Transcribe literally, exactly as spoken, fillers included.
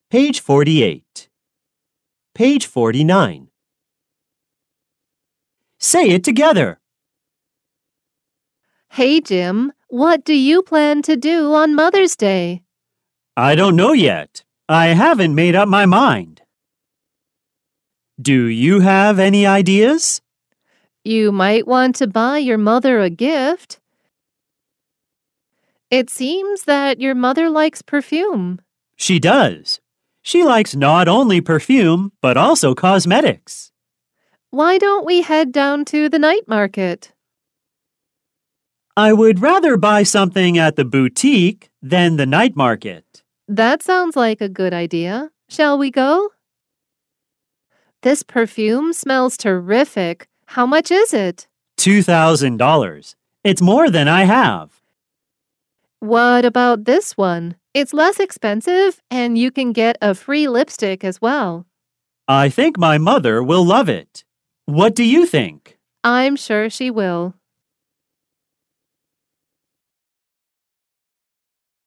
Page forty-eight. Page forty-nine. Say it together. Hey, Jim, what do you plan to do on Mother's Day? I don't know yet. I haven't made up my mind. Do you have any ideas? You might want to buy your mother a gift. It seems that your mother likes perfume. She does. She likes not only perfume, but also cosmetics. Why don't we head down to the night market? I would rather buy something at the boutique than the night market. That sounds like a good idea. Shall we go? This perfume smells terrific. How much is it? two thousand dollars. It's more than I have. What about this one? It's less expensive and you can get a free lipstick as well. I think my mother will love it. What do you think? I'm sure she will.